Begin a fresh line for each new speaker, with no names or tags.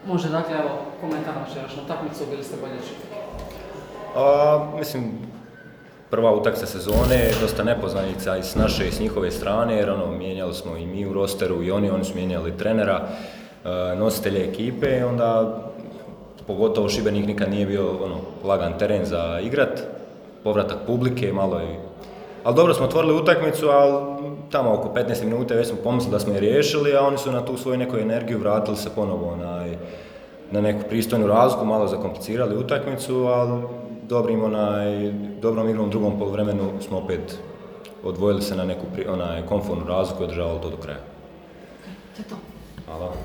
Može, dakle, evo, komentar na večerašnju utakmicu, bili ste bolje čitali?
Mislim, prva utakmica sezone, dosta nepoznanica i s naše i s njihove strane, jer mijenjali smo i mi u rosteru i oni su mijenjali trenera, nositelje ekipe, onda pogotovo Šibenik nikad nije bio lagan teren za igrat, povratak publike, malo je. Ali dobro smo otvorili utakmicu, ali tamo oko 15 minuta već smo pomislili da smo je riješili, a oni su na tu svoju neku energiju vratili se ponovo na neku pristojnu razliku, malo zakomplicirali utakmicu, ali dobrom igrom u drugom poluvremenu smo opet odvojili se na neku komfortnu razliku i održavali to do kraja.
To je to.
Hvala.